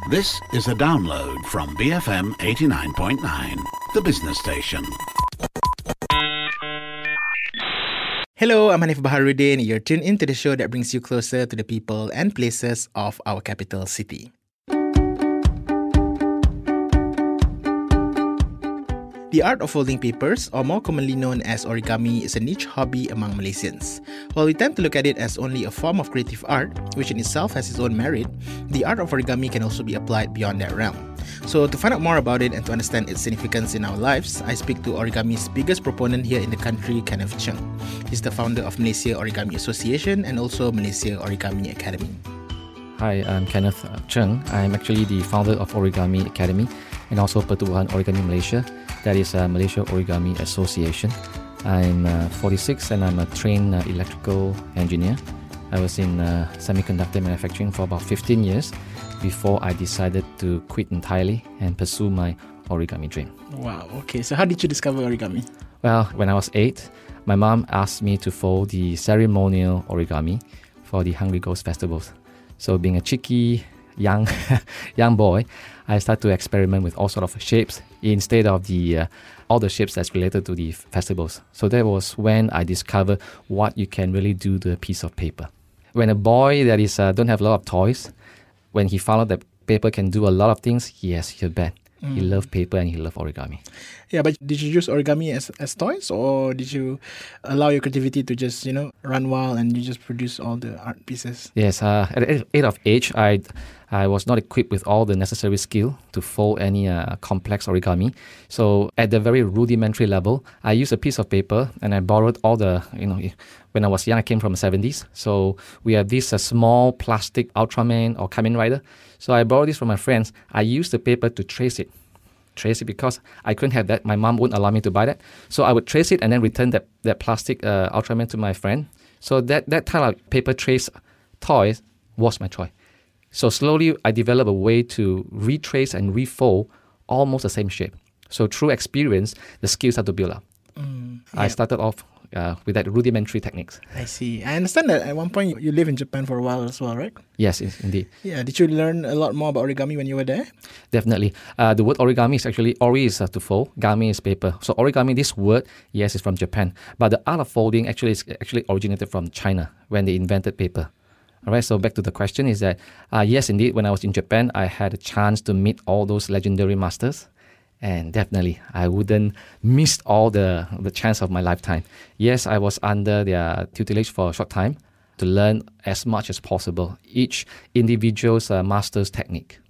This is a download from BFM 89.9, the business station. Hello, I'm Hanif Baharuddin. You're tuned into the show that brings you closer to the people and places of our capital city. The art of folding papers, or more commonly known as origami, is a niche hobby among Malaysians. While we tend to look at it as only a form of creative art, which in itself has its own merit, the art of origami can also be applied beyond that realm. So to find out more about it and to understand its significance in our lives, I speak to origami's biggest proponent here in the country, Kenneth Cheng. He's the founder of Malaysia Origami Association and also Malaysia Origami Academy. Hi, I'm Kenneth Cheng. I'm actually the founder of Origami Academy and also Pertubuhan Origami Malaysia. That is Malaysia Origami Association. I'm 46 and I'm a trained electrical engineer. I was in semiconductor manufacturing for about 15 years before I decided to quit entirely and pursue my origami dream. Wow, okay. So how did you discover origami? Well, when I was 8, my mom asked me to fold the ceremonial origami for the Hungry Ghost festivals. So being a cheeky young boy, I started to experiment with all sorts of shapes instead of all the shapes that's related to the festivals. So that was when I discovered what you can really do to a piece of paper. When a boy that is don't have a lot of toys, when he found out that paper can do a lot of things, yes, he'll bet. He loved paper and he loved origami. Yeah, but did you use origami as toys, or did you allow your creativity to just, run wild and you just produce all the art pieces? Yes, at the age of age, I was not equipped with all the necessary skill to fold any complex origami. So at the very rudimentary level, I used a piece of paper and I borrowed all the, when I was young, I came from the 70s. So we have this small plastic Ultraman or Kamen Rider. So I borrowed this from my friends. I used the paper to trace it because I couldn't have that. My mom wouldn't allow me to buy that. So I would trace it and then return that plastic Ultraman to my friend. So that type of paper trace toy was my toy. So slowly I developed a way to retrace and refold almost the same shape. So through experience, the skills had to build up. I started off with that rudimentary techniques. I see. I understand that at one point you lived in Japan for a while as well, right? Yes, indeed. Yeah. Did you learn a lot more about origami when you were there? Definitely. The word origami is actually, ori is to fold, gami is paper. So origami, this word, yes, is from Japan. But the art of folding actually originated from China when they invented paper. All right, so back to the question is that, yes, indeed, when I was in Japan, I had a chance to meet all those legendary masters. And definitely, I wouldn't miss all the chance of my lifetime. Yes, I was under their tutelage for a short time to learn as much as possible, each individual's master's technique.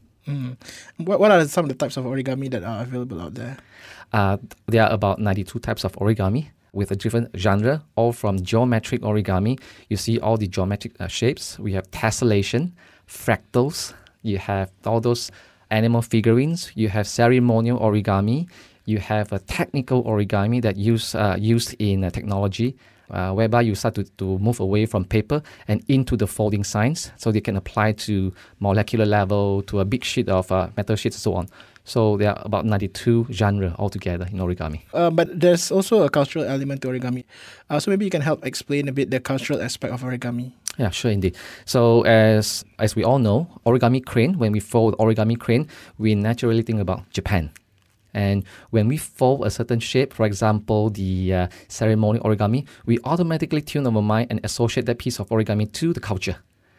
What are some of the types of origami that are available out there? There are about 92 types of origami with a different genre, all from geometric origami. You see all the geometric shapes. We have tessellation, fractals. You have all those animal figurines. You have ceremonial origami. You have a technical origami that used in technology, whereby you start to move away from paper and into the folding science, so they can apply to molecular level, to a big sheet of metal sheets and so on. So there are about 92 genres altogether in origami. But there's also a cultural element to origami. So maybe you can help explain a bit the cultural aspect of origami. Yeah, sure, indeed. So as we all know, origami crane, when we fold origami crane, we naturally think about Japan. And when we fold a certain shape, for example, the ceremonial origami, we automatically tune our mind and associate that piece of origami to the culture.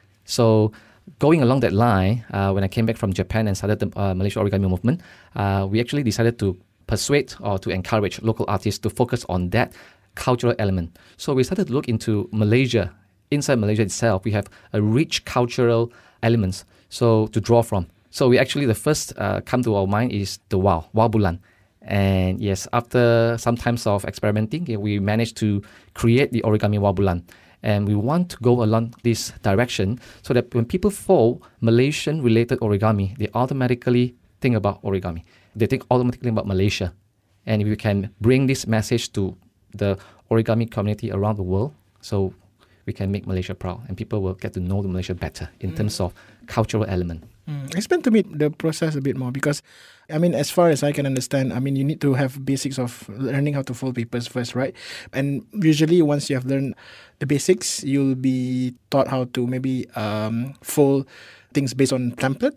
So going along that line, when I came back from Japan and started the Malaysia Origami Movement, we actually decided to persuade or to encourage local artists to focus on that cultural element. So we started to look into Malaysia. Inside Malaysia itself, we have a rich cultural elements to draw from. So we actually, the first come to our mind is the Wau Bulan. And yes, after some times of experimenting, we managed to create the origami Wau Bulan. And we want to go along this direction so that when people fold Malaysian-related origami, they automatically think about origami. They think automatically about Malaysia. And if we can bring this message to the origami community around the world, so we can make Malaysia proud and people will get to know the Malaysia better in terms of cultural element. Explain to me the process a bit more, because as far as I can understand, you need to have basics of learning how to fold papers first, right? And usually once you have learned the basics, you'll be taught how to maybe fold things based on templates.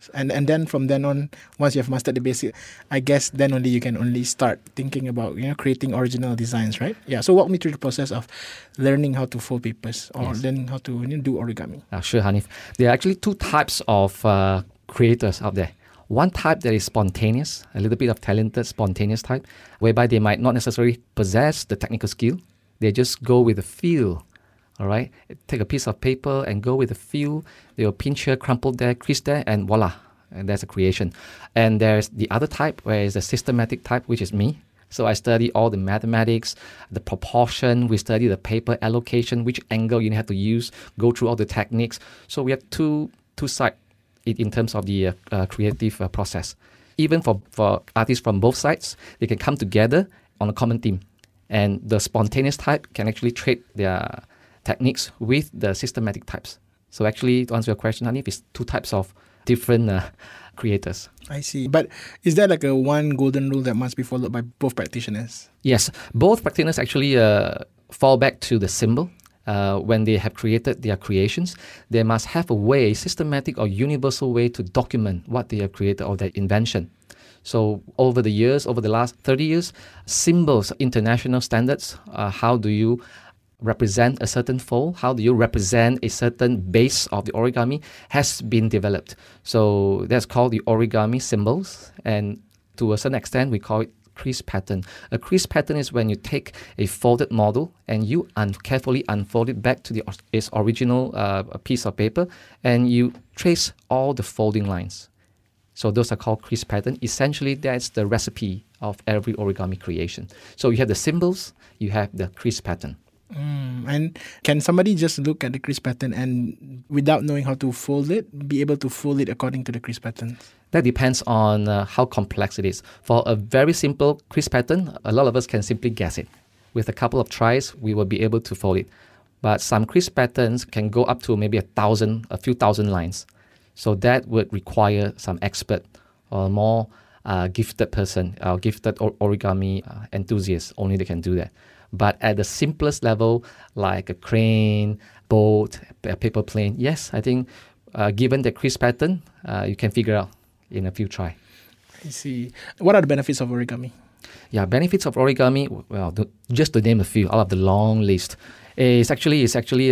And then from then on, once you have mastered the basic, I guess then only you can only start thinking about creating original designs, right? Yeah. So walk me through the process of learning how to fold papers or learning how to do origami. Sure, Hanif. There are actually two types of creators out there. One type that is spontaneous, a little bit of talented, spontaneous type, whereby they might not necessarily possess the technical skill. They just go with the feel. All right, take a piece of paper and go with the feel. They will pinch here, crumple there, crease there, and voila, and that's a creation. And there's the other type, where is the systematic type, which is me. So I study all the mathematics, the proportion. We study the paper allocation, which angle you have to use, go through all the techniques. So we have two sides in terms of the creative process. Even for artists from both sides, they can come together on a common theme. And the spontaneous type can actually trade their techniques with the systematic types. So actually, to answer your question, Hanif, it's two types of different creators. I see. But is there like a one golden rule that must be followed by both practitioners? Yes. Both practitioners actually fall back to the symbol. When they have created their creations, they must have a way, systematic or universal way to document what they have created or their invention. So over the years, over the last 30 years, symbols, international standards, how do you represent a certain fold, how do you represent a certain base of the origami has been developed. So that's called the origami symbols, and to a certain extent we call it crease pattern. A crease pattern is when you take a folded model and you carefully unfold it back to its original piece of paper, and you trace all the folding lines. So those are called crease pattern. Essentially, that's the recipe of every origami creation. So you have the symbols, you have the crease pattern. And can somebody just look at the crease pattern and, without knowing how to fold it, be able to fold it according to the crease pattern? That depends on how complex it is. For a very simple crease pattern, a lot of us can simply guess it. With a couple of tries, we will be able to fold it. But some crease patterns can go up to maybe a few thousand lines. So that would require some expert or more gifted person, gifted origami enthusiast. Only they can do that. But at the simplest level, like a crane, boat, a paper plane, yes, I think given the crease pattern, you can figure out in a few tries. I see. What are the benefits of origami? Yeah, benefits of origami, well, just to name a few out of the long list, is actually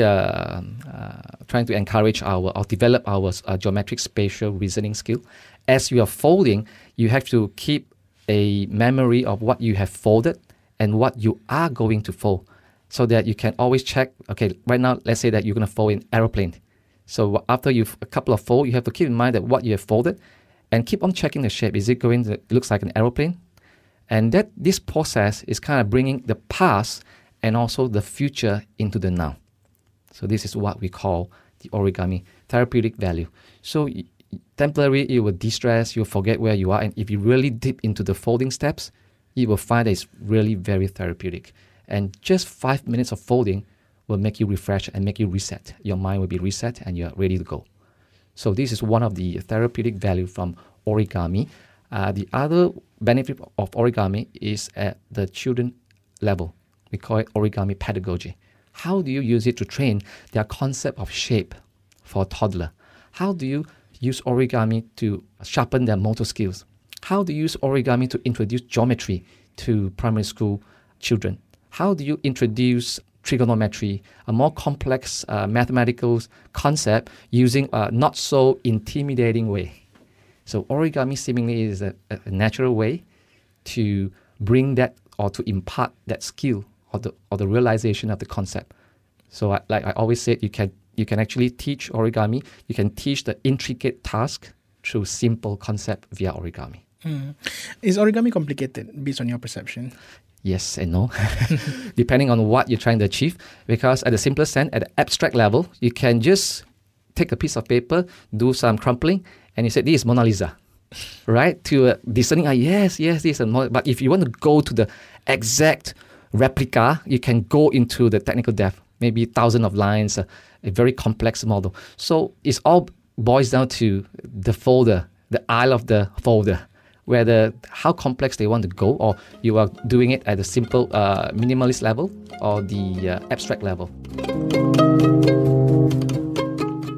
trying to encourage or develop our geometric spatial reasoning skill. As you are folding, you have to keep a memory of what you have folded and what you are going to fold, so that you can always check, okay, right now, let's say that you're going to fold an aeroplane. So after a couple of folds, you have to keep in mind that what you have folded and keep on checking the shape. Is it going to looks like an aeroplane? And that this process is kind of bringing the past and also the future into the now. So this is what we call the origami therapeutic value. So temporarily, it will de-stress, you'll forget where you are, and if you really dip into the folding steps, you will find that it's really very therapeutic. And just 5 minutes of folding will make you refresh and make you reset. Your mind will be reset and you're ready to go. So this is one of the therapeutic value from origami. The other benefit of origami is at the children level. We call it origami pedagogy. How do you use it to train their concept of shape for a toddler? How do you use origami to sharpen their motor skills? How do you use origami to introduce geometry to primary school children? How do you introduce trigonometry, a more complex mathematical concept, using a not so intimidating way? So origami seemingly is a natural way to bring that or to impart that skill or the realization of the concept. So like I always said, you can actually teach origami. You can teach the intricate task through simple concept via origami. Is origami complicated based on your perception? Yes and no, depending on what you're trying to achieve. Because at the simplest sense, at the abstract level, you can just take a piece of paper, do some crumpling, and you say, this is Mona Lisa, right? To discerning, yes, this is Mona Lisa. But if you want to go to the exact replica, you can go into the technical depth, maybe thousands of lines, a very complex model. So it's all boils down to the folder, the aisle of the folder, whether how complex they want to go, or you are doing it at the simple minimalist level or the abstract level.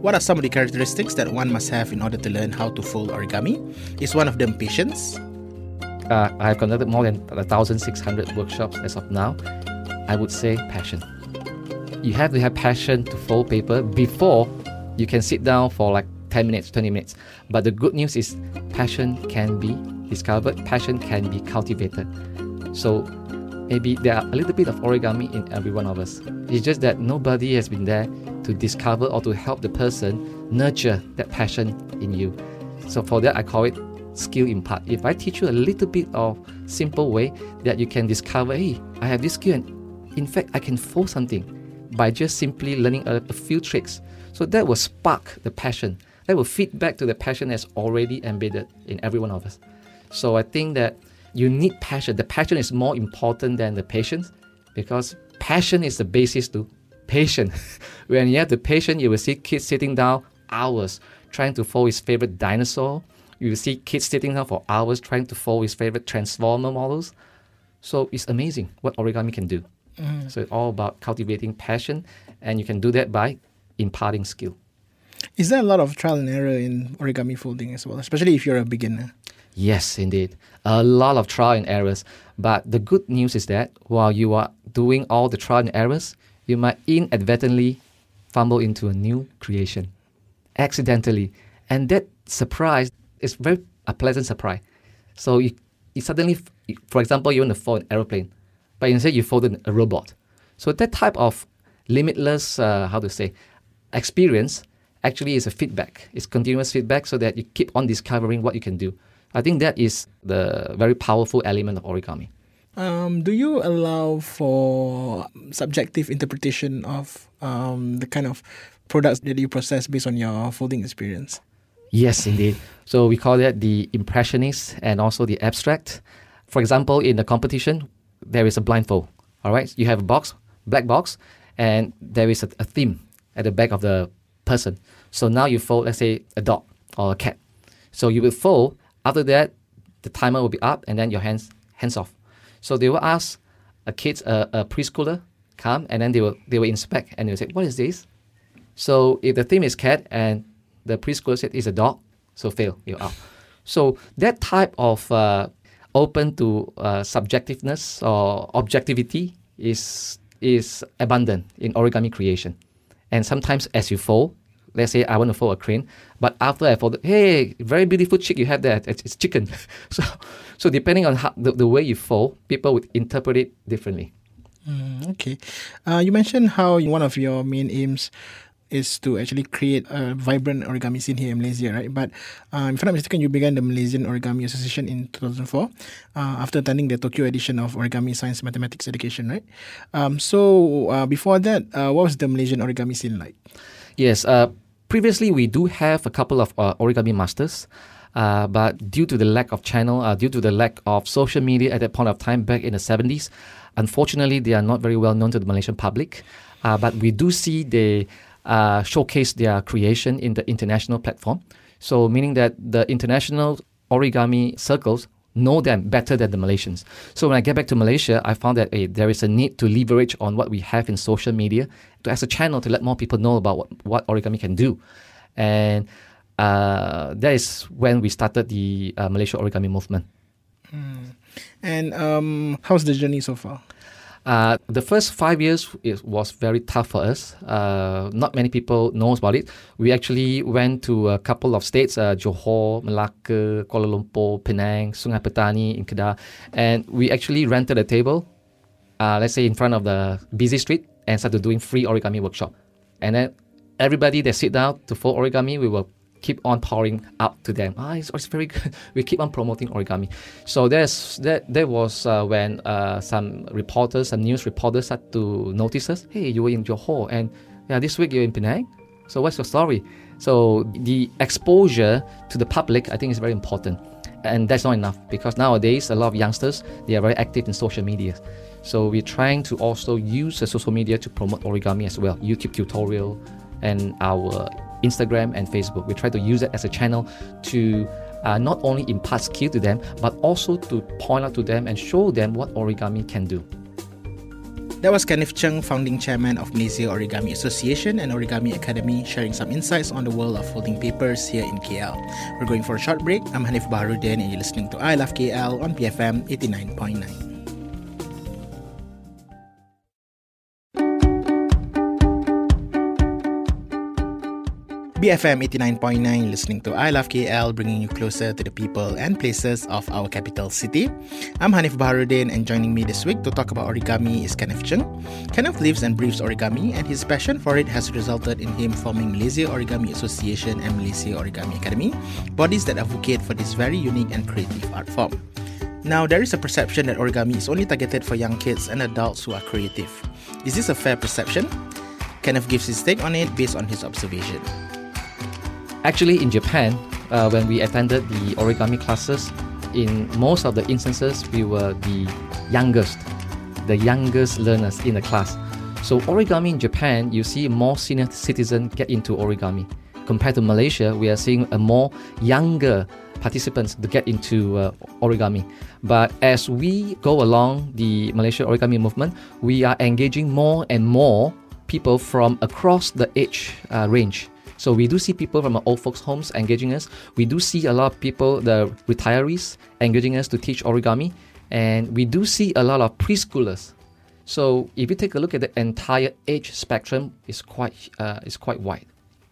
What are some of the characteristics that one must have in order to learn how to fold origami? Is one of them patience? I have conducted more than 1,600 workshops as of now. I would say passion. You have to have passion to fold paper before you can sit down for like 10 minutes, 20 minutes. But the good news is passion can be discovered, passion can be cultivated. So maybe there are a little bit of origami in every one of us. It's just that nobody has been there to discover or to help the person nurture that passion in you. So for that, I call it skill impart. If I teach you a little bit of simple way that you can discover, hey, I have this skill and in fact I can fold something by just simply learning a few tricks. So that will spark the passion. That will feed back to the passion that's already embedded in every one of us. So I think that you need passion. The passion is more important than the patience because passion is the basis to patience. When you have the patience, you will see kids sitting down hours trying to fold his favorite dinosaur. You will see kids sitting down for hours trying to fold his favorite transformer models. So it's amazing what origami can do. So it's all about cultivating passion, and you can do that by imparting skill. Is there a lot of trial and error in origami folding as well, especially if you're a beginner? Yes, indeed. A lot of trial and errors. But the good news is that while you are doing all the trial and errors, you might inadvertently fumble into a new creation, accidentally. And that surprise is a pleasant surprise. So you suddenly, for example, you want to fold an aeroplane, but instead you folded a robot. So that type of limitless, experience actually is a feedback. It's continuous feedback so that you keep on discovering what you can do. I think that is the very powerful element of origami. Do you allow for subjective interpretation of the kind of products that you process based on your folding experience? Yes, indeed. So we call that the impressionist and also the abstract. For example, in the competition, there is a blindfold. All right, you have a box, black box, and there is a theme at the back of the person. So now you fold, let's say, a dog or a cat. So you will fold. After that, the timer will be up, and then your hands off. So they will ask a kid, a preschooler, come, and then they will inspect, and they will say, "What is this?" So if the theme is cat, and the preschooler said it's a dog, so fail, you're out. So that type of open to subjectiveness or objectivity is abundant in origami creation. And sometimes as you fold, let's say I want to fold a crane, but after I fold it, hey, very beautiful chick you have there, it's chicken. So depending on how the way you fold, people would interpret it differently. Okay. You mentioned how one of your main aims is to actually create a vibrant origami scene here in Malaysia, right? But if I'm not mistaken, you began the Malaysian Origami Association in 2004 after attending the Tokyo edition of Origami Science Mathematics Education, right? So before that, what was the Malaysian origami scene like? Yes, previously we do have a couple of origami masters, but due to the lack of channel, due to the lack of social media at that point of time back in the 70s, unfortunately they are not very well known to the Malaysian public. But we do see they showcase their creation in the international platform. So meaning that the international origami circles know them better than the Malaysians. So when I get back to Malaysia, I found that there is a need to leverage on what we have in social media as a channel to let more people know about what origami can do. And that is when we started the Malaysia Origami Movement. And how's the journey so far? The first 5 years was very tough for us. Not many people knows about it. We actually went to a couple of states, Johor, Malacca, Kuala Lumpur, Penang, Sungai Petani in Kedah. And we actually rented a table, let's say in front of the busy street, and started doing free origami workshop. And then everybody that sit down to fold origami, we will keep on pouring out to them. It's very good. We keep on promoting origami. So there was when some reporters, some news reporters started to notice us. Hey, you were in Johor, and this week you're in Penang. So what's your story? So the exposure to the public, I think, is very important. And that's not enough, because nowadays a lot of youngsters, they are very active in social media. So we're trying to also use the social media to promote origami as well. YouTube tutorial and our Instagram and Facebook. We try to use it as a channel to not only impart skill to them, but also to point out to them and show them what origami can do. That was Kenneth Cheng, founding chairman of Malaysia Origami Association and Origami Academy, sharing some insights on the world of folding papers here in KL. We're going for a short break. I'm Hanif Baharudin and you're listening to I Love KL on BFM 89.9. BFM 89.9, listening to I Love KL, bringing you closer to the people and places of our capital city. I'm Hanif Baharudin, and joining me this week to talk about origami is Kenneth Cheng. Kenneth lives and breathes origami, and his passion for it has resulted in him forming Malaysia Origami Association and Malaysia Origami Academy, bodies that advocate for this very unique and creative art form. Now, there is a perception that origami is only targeted for young kids and adults who are creative. Is this a fair perception? Kenneth gives his take on it based on his observation. Actually, in Japan, when we attended the origami classes, in most of the instances, we were the youngest learners in the class. So origami in Japan, you see more senior citizens get into origami. Compared to Malaysia, we are seeing a more younger participants to get into origami. But as we go along the Malaysia origami movement, we are engaging more and more people from across the age range. So we do see people from old folks' homes engaging us. We do see a lot of people, the retirees, engaging us to teach origami. And we do see a lot of preschoolers. So if you take a look at the entire age spectrum, it's quite wide.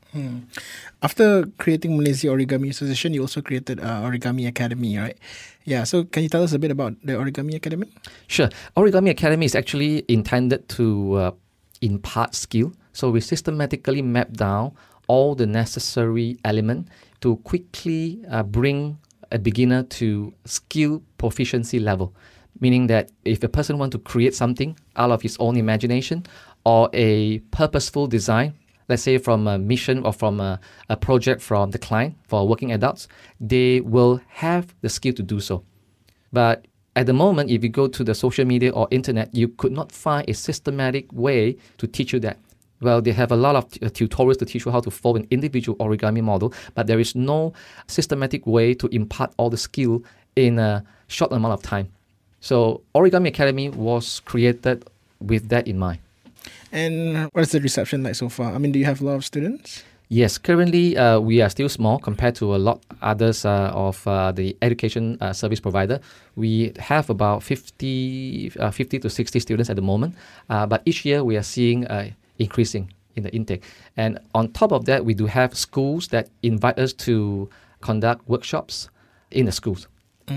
After creating Malaysia Origami Association, you also created Origami Academy, right? Yeah, so can you tell us a bit about the Origami Academy? Sure. Origami Academy is actually intended to impart skill. So we systematically map down all the necessary element to quickly bring a beginner to skill proficiency level. Meaning that if a person wants to create something out of his own imagination or a purposeful design, let's say from a mission or from a project from the client for working adults, they will have the skill to do so. But at the moment, if you go to the social media or internet, you could not find a systematic way to teach you that. Well, they have a lot of tutorials to teach you how to fold an individual origami model, but there is no systematic way to impart all the skill in a short amount of time. So Origami Academy was created with that in mind. And what is the reception like so far? I mean, do you have a lot of students? Yes, currently we are still small compared to a lot others of the education service provider. We have about 50 to 60 students at the moment, but each year we are seeing increasing in the intake. And on top of that, we do have schools that invite us to conduct workshops in the schools.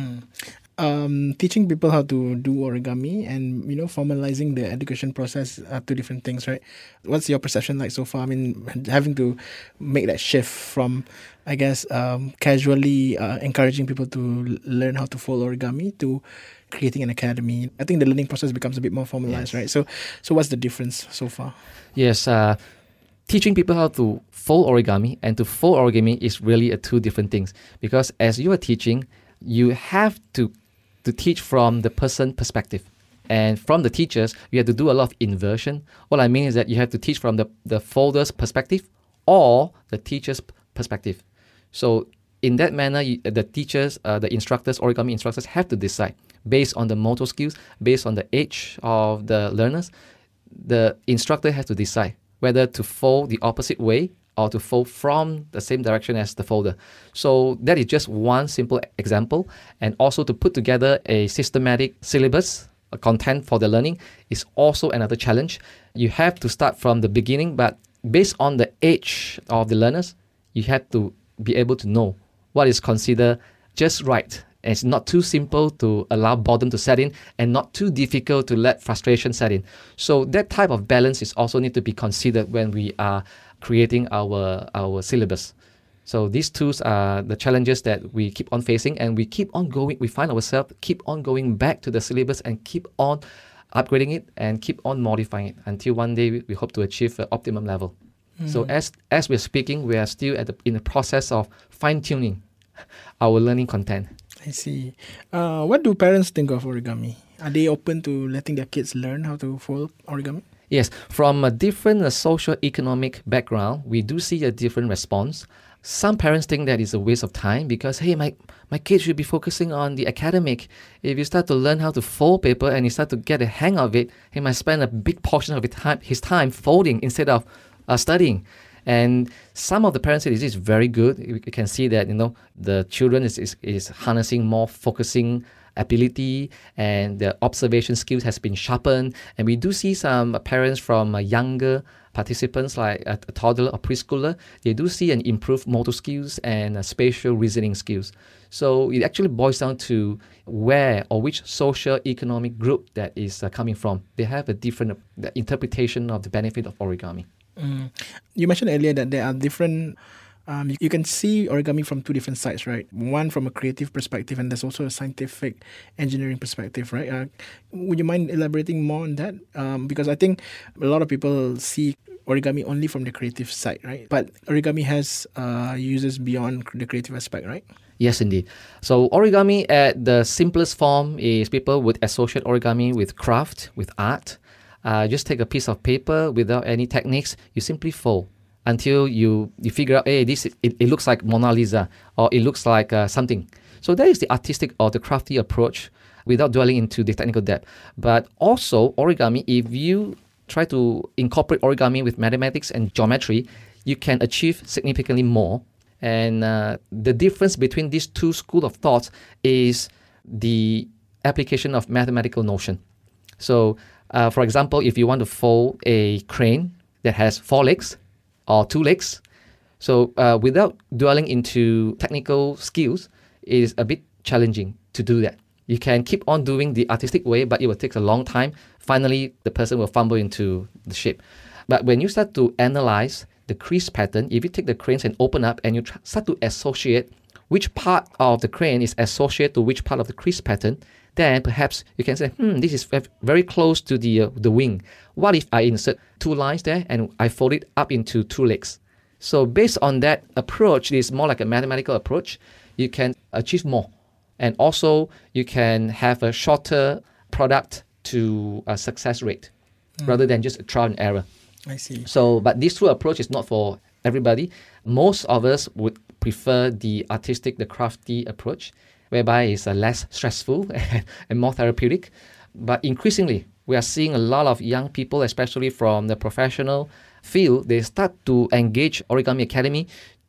Teaching people how to do origami and, formalizing the education process are two different things, right? What's your perception like so far? I mean, having to make that shift from, I guess, casually encouraging people to learn how to fold origami to creating an academy. I think the learning process becomes a bit more formalized, right? So what's the difference so far? Yes, teaching people how to fold origami and to fold origami is really two different things. Because as you are teaching, you have to teach from the person perspective. And from the teachers, you have to do a lot of inversion. What I mean is that you have to teach from the folder's perspective or the teacher's perspective. So in that manner, the teachers, the instructors, origami instructors have to decide based on the motor skills, based on the age of the learners. The instructor has to decide whether to fold the opposite way or to fold from the same direction as the folder. So that is just one simple example. And also to put together a systematic syllabus, a content for the learning is also another challenge. You have to start from the beginning, but based on the age of the learners, you have to be able to know what is considered just right. And it's not too simple to allow boredom to set in and not too difficult to let frustration set in. So that type of balance is also need to be considered when we are creating our syllabus. So these two are the challenges that we keep on facing, and we keep on going. We find ourselves keep on going back to the syllabus and keep on upgrading it and keep on modifying it until one day we hope to achieve an optimum level. So as we're speaking, we are still in the process of fine-tuning our learning content. I see. What do parents think of origami? Are they open to letting their kids learn how to fold origami? Yes, from a different socio-economic background, we do see a different response. Some parents think that is a waste of time because, hey, my kid should be focusing on the academic. If you start to learn how to fold paper and you start to get a hang of it, he might spend a big portion of his time folding instead of studying. And some of the parents say this is very good. You can see that, the children is harnessing more focusing ability, and the observation skills has been sharpened. And we do see some parents from younger participants like a toddler or preschooler, they do see an improved motor skills and spatial reasoning skills. So it actually boils down to where or which social economic group that is coming from. They have a different interpretation of the benefit of origami. You mentioned earlier that there are different, you can see origami from two different sides, right? One from a creative perspective, and there's also a scientific engineering perspective, right? Would you mind elaborating more on that? Because I think a lot of people see origami only from the creative side, right? But origami has uses beyond the creative aspect, right? Yes, indeed. So origami at the simplest form is people would associate origami with craft, with art. Just take a piece of paper without any techniques. You simply fold until you figure out, hey, it looks like Mona Lisa, or it looks like something. So that is the artistic or the crafty approach without dwelling into the technical depth. But also origami, if you try to incorporate origami with mathematics and geometry, you can achieve significantly more. And the difference between these two schools of thought is the application of mathematical notion. So, for example, if you want to fold a crane that has 4 legs or 2 legs, so without dwelling into technical skills, it is a bit challenging to do that. You can keep on doing the artistic way, but it will take a long time. Finally, the person will fumble into the shape. But when you start to analyze the crease pattern, if you take the cranes and open up and you start to associate which part of the crane is associated to which part of the crease pattern, then perhaps you can say, this is very close to the wing. What if I insert 2 lines there and I fold it up into 2 legs? So based on that approach, it is more like a mathematical approach. You can achieve more. And also, you can have a shorter product to a success rate rather than just a trial and error. I see. So, but this true approach is not for everybody. Most of us would prefer the artistic, the crafty approach, whereby it's less stressful and more therapeutic. But increasingly, we are seeing a lot of young people, especially from the professional field, they start to engage Origami Academy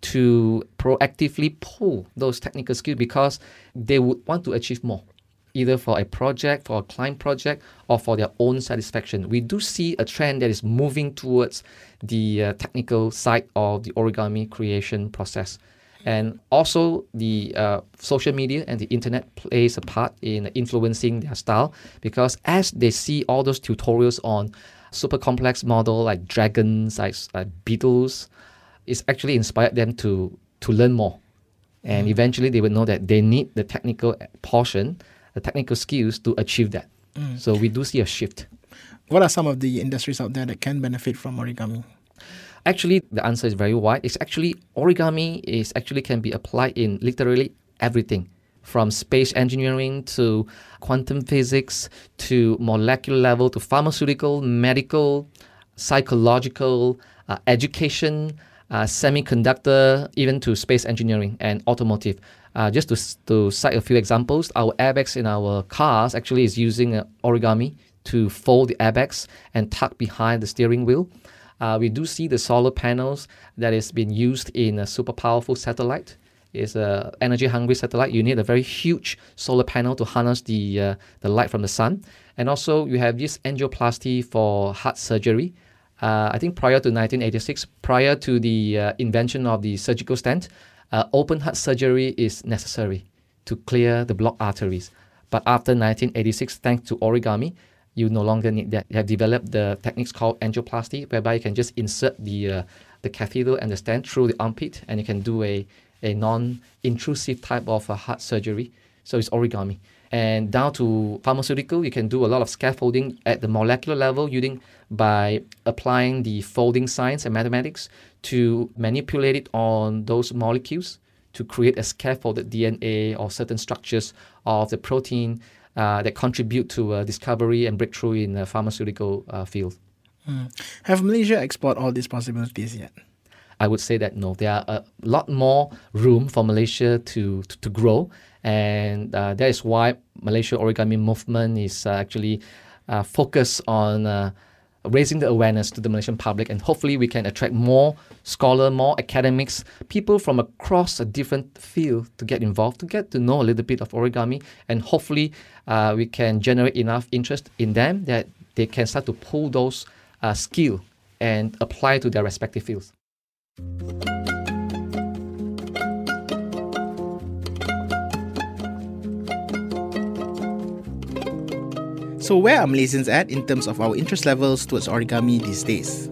to proactively pull those technical skills because they would want to achieve more, either for a project, for a client project, or for their own satisfaction. We do see a trend that is moving towards the technical side of the origami creation process. And also the social media and the internet plays a part in influencing their style, because as they see all those tutorials on super complex model like dragons, like beetles, it's actually inspired them to learn more. And eventually they will know that they need the technical portion, the technical skills to achieve that. So we do see a shift. What are some of the industries out there that can benefit from origami? Actually, the answer is very wide. It's actually, origami can be applied in literally everything, from space engineering to quantum physics to molecular level to pharmaceutical, medical, psychological, education, semiconductor, even to space engineering and automotive. Just to cite a few examples, our airbags in our cars actually is using origami to fold the airbags and tuck behind the steering wheel. We do see the solar panels that is being used in a super powerful satellite. It's an energy-hungry satellite. You need a very huge solar panel to harness the light from the sun. And also, you have this angioplasty for heart surgery. I think prior to 1986, prior to the invention of the surgical stent, open heart surgery is necessary to clear the blocked arteries. But after 1986, thanks to origami, you no longer need that. You have developed the techniques called angioplasty, whereby you can just insert the catheter and the stent through the armpit, and you can do a non-intrusive type of heart surgery. So it's origami. And down to pharmaceutical, you can do a lot of scaffolding at the molecular level by applying the folding science and mathematics to manipulate it on those molecules to create a scaffolded DNA or certain structures of the protein that contribute to discovery and breakthrough in the pharmaceutical field. Have Malaysia explored all these possibilities yet? I would say that no, there are a lot more room for Malaysia to grow, and that is why Malaysia Origami Movement is actually focused on raising the awareness to the Malaysian public, and hopefully we can attract more scholars, more academics, people from across a different field to get involved, to get to know a little bit of origami, and hopefully we can generate enough interest in them that they can start to pull those skills and apply to their respective fields. So where are Malaysians at in terms of our interest levels towards origami these days?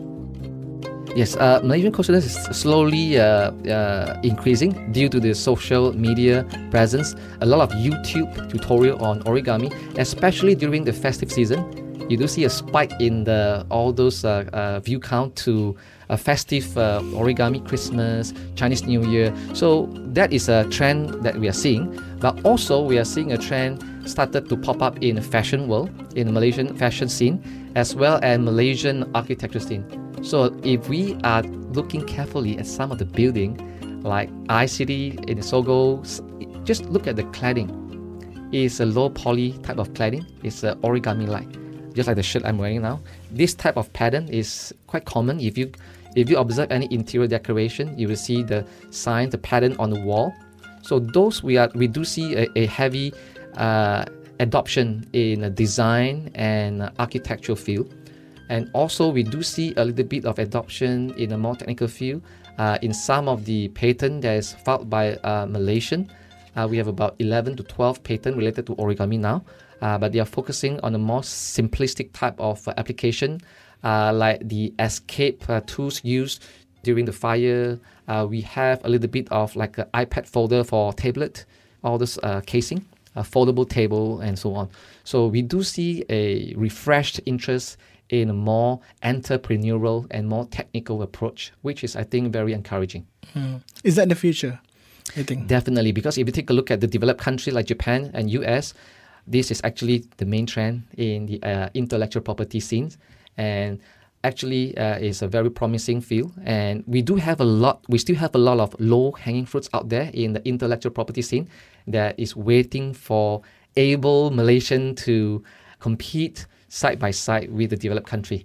Yes, Malaysian consciousness is slowly increasing due to the social media presence. A lot of YouTube tutorial on origami, especially during the festive season. You do see a spike in all those view count to festive origami, Christmas, Chinese New Year. So that is a trend that we are seeing. But also we are seeing a trend started to pop up in the fashion world, in the Malaysian fashion scene, as well as Malaysian architecture scene. So if we are looking carefully at some of the building, like iCity in Sogo, just look at the cladding. It's a low poly type of cladding. It's origami-like, just like the shirt I'm wearing now. This type of pattern is quite common. If you observe any interior decoration, you will see the sign, the pattern on the wall. So those we do see a heavy adoption in a design and architectural field. And also we do see a little bit of adoption in a more technical field. In some of the patent that is filed by Malaysian, we have about 11 to 12 patents related to origami now. But they are focusing on a more simplistic type of application, like the escape tools used during the fire. We have a little bit of like an iPad folder for tablet, all this casing, a foldable table, and so on. So we do see a refreshed interest in a more entrepreneurial and more technical approach, which is, I think, very encouraging. Is that the future, I think? Definitely, because if you take a look at the developed countries like Japan and US, this is actually the main trend in the intellectual property scene, and actually is a very promising field. And we still have a lot of low-hanging fruits out there in the intellectual property scene that is waiting for able Malaysian to compete side by side with the developed country.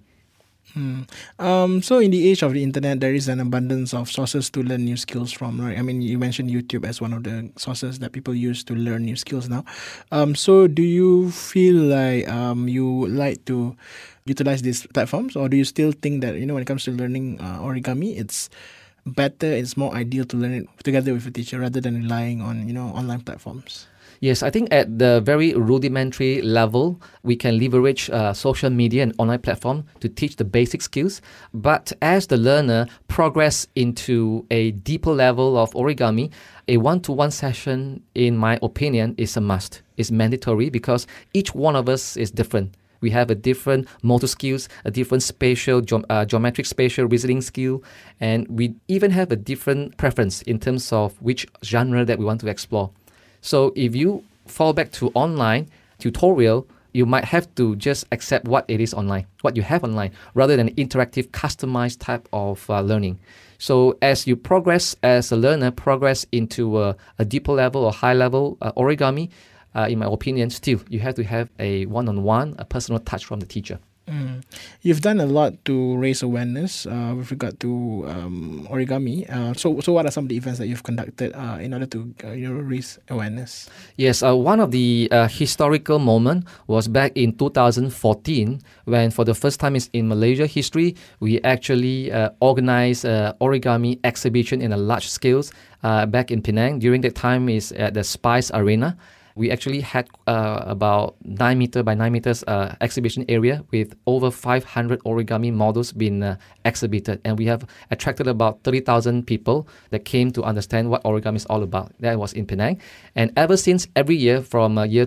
So in the age of the internet, there is an abundance of sources to learn new skills from, right? I mean, you mentioned YouTube as one of the sources that people use to learn new skills now. So do you feel like you would like to utilize these platforms, or do you still think that, when it comes to learning origami, it's better, it's more ideal to learn it together with a teacher rather than relying on, online platforms? Yes, I think at the very rudimentary level, we can leverage social media and online platform to teach the basic skills. But as the learner progress into a deeper level of origami, a one-to-one session, in my opinion, is a must. It's mandatory because each one of us is different. We have a different motor skills, a different spatial, geometric spatial reasoning skill, and we even have a different preference in terms of which genre that we want to explore. So if you fall back to online tutorial, you might have to just accept what it is online, what you have online, rather than interactive, customized type of learning. So as you progress as a learner, progress into a deeper level or high level origami, in my opinion, still you have to have a one-on-one, a personal touch from the teacher. You've done a lot to raise awareness with regard to origami. So what are some of the events that you've conducted in order to raise awareness? Yes, one of the historical moment was back in 2014 when, for the first time in Malaysia history, we actually organized origami exhibition in a large scale back in Penang. During that time is at the Spice Arena. We actually had about 9 meter by 9 meters exhibition area with over 500 origami models being exhibited. And we have attracted about 30,000 people that came to understand what origami is all about. That was in Penang. And ever since, every year from year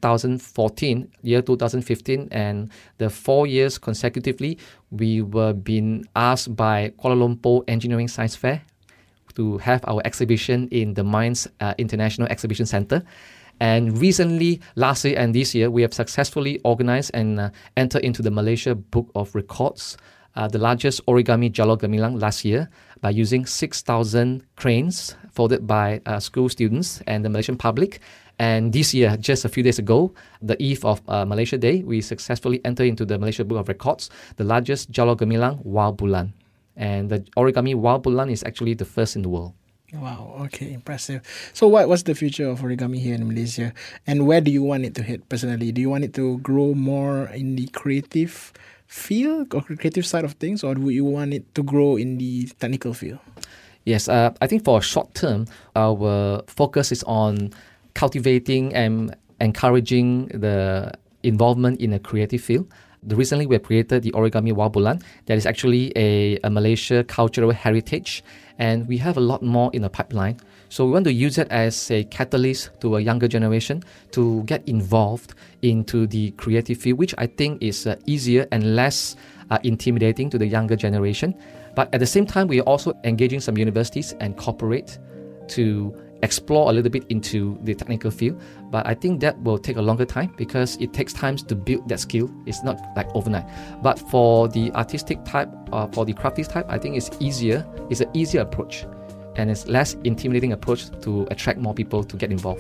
2014, year 2015, and the 4 years consecutively, we were being asked by Kuala Lumpur Engineering Science Fair to have our exhibition in the Mines International Exhibition Centre. And recently, last year and this year, we have successfully organized and entered into the Malaysia Book of Records, the largest origami Jalur Gemilang last year. by using 6,000 cranes folded by school students and the Malaysian public. And this year, just a few days ago, the eve of Malaysia Day, we successfully entered into the Malaysia Book of Records, the largest Jalur Gemilang wall bulan. And the origami wall bulan is actually the first in the world. Wow, okay, impressive. So what's the future of origami here in Malaysia? And where do you want it to hit personally? Do you want it to grow more in the creative field or creative side of things, or do you want it to grow in the technical field? Yes, I think for short term, our focus is on cultivating and encouraging the involvement in a creative field. Recently, we have created the origami wall bulan. That is actually a Malaysia cultural heritage, and we have a lot more in the pipeline. So we want to use it as a catalyst to a younger generation to get involved into the creative field, which I think is easier and less intimidating to the younger generation. But at the same time, we are also engaging some universities and corporate to explore a little bit into the technical field. But I think that will take a longer time because it takes time to build that skill. It's not like overnight. But for the artistic type, for the crafty type, I think it's easier. It's an easier approach. And it's less intimidating approach to attract more people to get involved.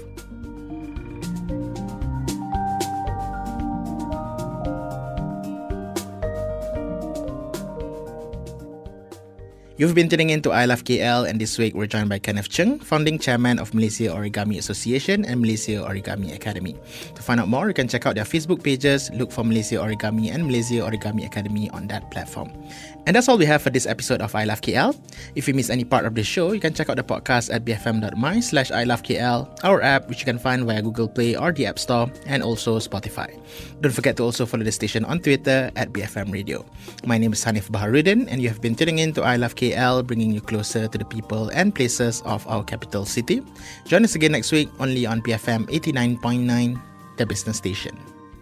You've been tuning in to I Love KL, and this week we're joined by Kenneth Cheng, founding chairman of Malaysia Origami Association and Malaysia Origami Academy. To find out more, you can check out their Facebook pages, look for Malaysia Origami and Malaysia Origami Academy on that platform. And that's all we have for this episode of I Love KL. If you miss any part of the show, you can check out the podcast at bfm.my/ilovekl, our app, which you can find via Google Play or the App Store, and also Spotify. Don't forget to also follow the station on Twitter at BFM Radio. My name is Hanif Baharuddin, and you have been tuning in to I Love KL, bringing you closer to the people and places of our capital city. Join us again next week, only on BFM 89.9, the business station.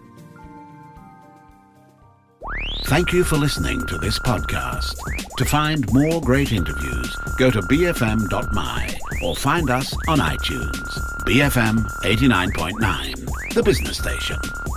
Thank you for listening to this podcast. To find more great interviews, go to bfm.my or find us on iTunes. BFM 89.9, the business station.